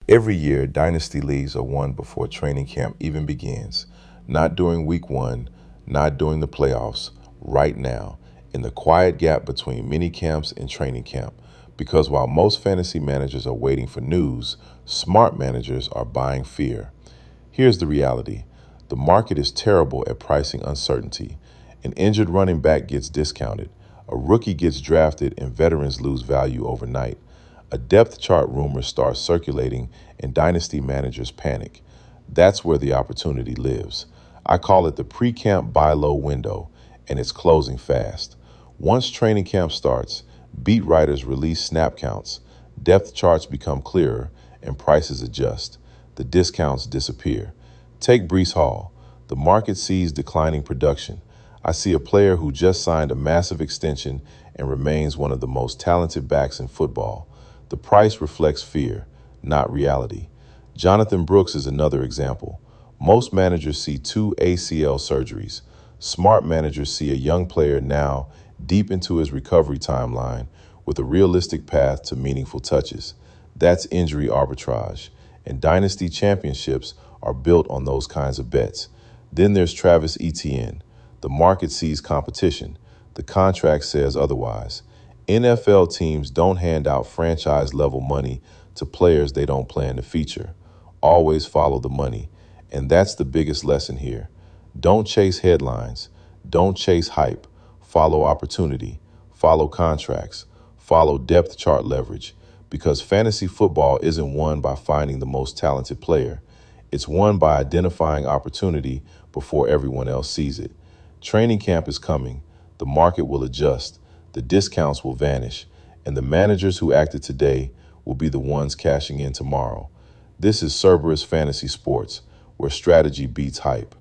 Every year, dynasty leagues are won before training camp even begins. Not during week one, not during the playoffs, right now, in the quiet gap between mini camps and training camp. Because while most fantasy managers are waiting for news, smart managers are buying fear. Here's the reality. The market is terrible at pricing uncertainty. An injured running back gets discounted. A rookie gets drafted and veterans lose value overnight. A depth chart rumor starts circulating and dynasty managers panic. That's where the opportunity lives. I call it the pre-camp buy low window, and it's closing fast. Once training camp starts, beat writers release snap counts, depth charts become clearer, and prices adjust. The discounts disappear. Take Breece Hall. The market sees declining production. I see a player who just signed a massive extension and remains one of the most talented backs in football. The price reflects fear, not reality. Jonathan Brooks is another example. Most managers see 2 ACL surgeries. Smart managers see a young player now deep into his recovery timeline with a realistic path to meaningful touches. That's injury arbitrage, and dynasty championships are built on those kinds of bets. Then there's Travis Etienne. The market sees competition. The contract says otherwise. NFL teams don't hand out franchise-level money to players they don't plan to feature. Always follow the money. And that's the biggest lesson here. Don't chase headlines. Don't chase hype. Follow opportunity. Follow contracts. Follow depth chart leverage. Because fantasy football isn't won by finding the most talented player. It's won by identifying opportunity before everyone else sees it. Training camp is coming. The market will adjust. The discounts will vanish, and the managers who acted today will be the ones cashing in tomorrow. This is Cerberus Fantasy Sports, where strategy beats hype.